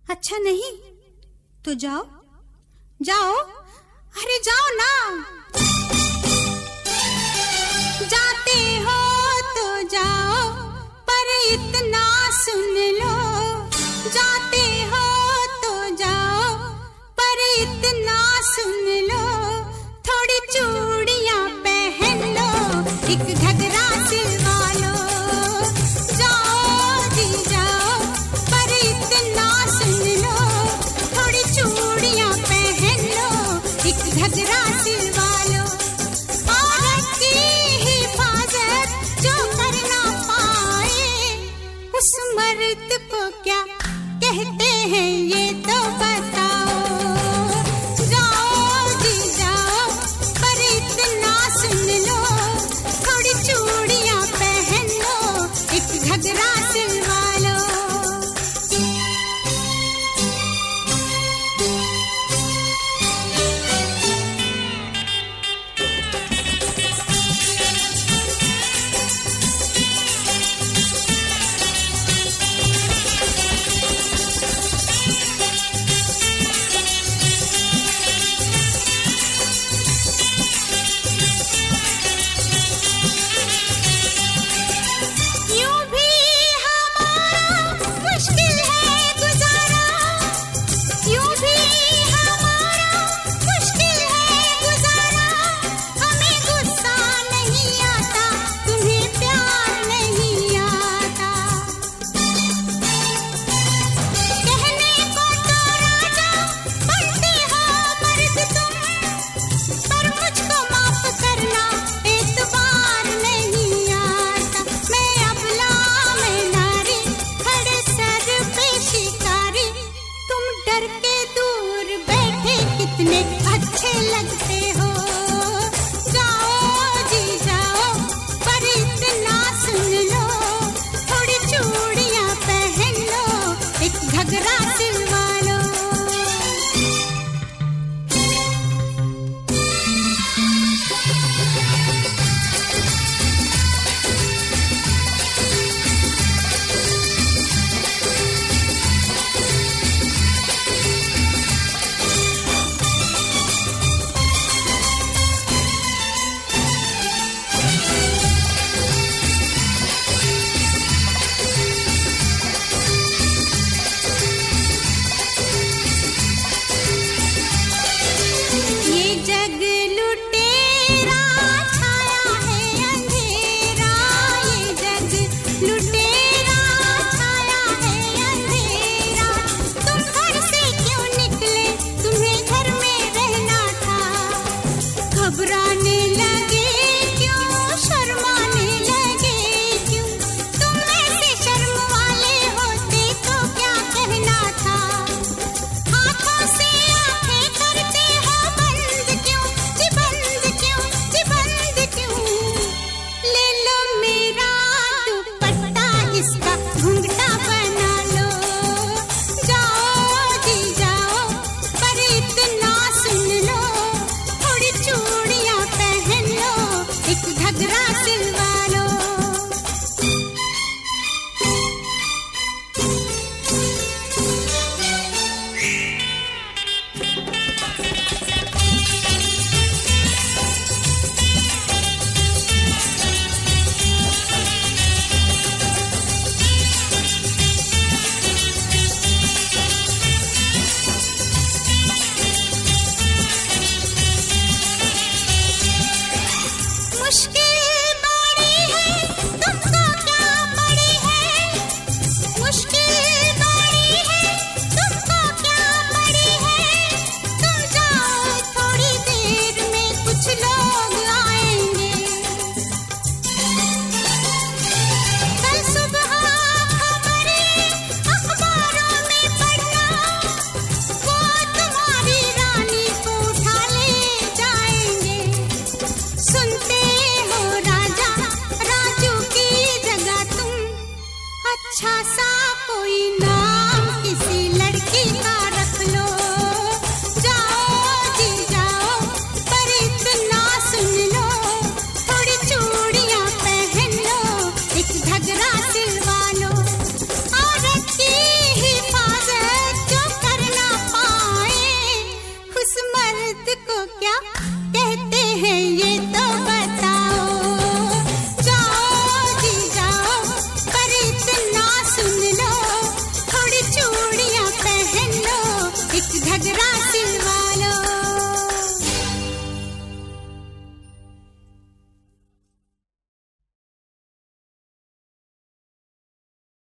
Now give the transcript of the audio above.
अच्छा नहीं तो जाओ जाओ, अरे जाओ ना। जाते हो तो जाओ पर इतना सुन लो, जाते हो तो जाओ पर इतना सुन लो, थोड़ी चूड़ियां पहन लो, एक घघरा सिलवा लो। जाओ जी जाओ पर इतना सुन लो, थोड़ी चूड़ियां पहन लो, एक घघरा सिलवा लो। औरत की हिफाजत जो कर ना पाए, उस मर्द को क्या कहते हैं ये तो बताओ। जाओ जी जाओ पर इतना सुन लो, थोड़ी चूड़ियां पहन लो, एक घघरा सिलवा लो। यूं भी हमारा मुश्किल है गुजारा, यूं भी हमारा मुश्किल है गुजारा। हमें गुस्सा नहीं आता, तुम्हें प्यार नहीं आता। कहने को तो राजा बनते हो मर्द तुम, पर मुझको माफ करना एतबार नहीं आता। मैं अबला मैं नारी, खड़े सर पे शिकारी, तुम डर के दूर बैठे कितने अच्छे लगते हो। जाओ जी जाओ पर इतना सुन लो, थोड़ी चूड़ियां पहन लो, एक घघरा सिलवा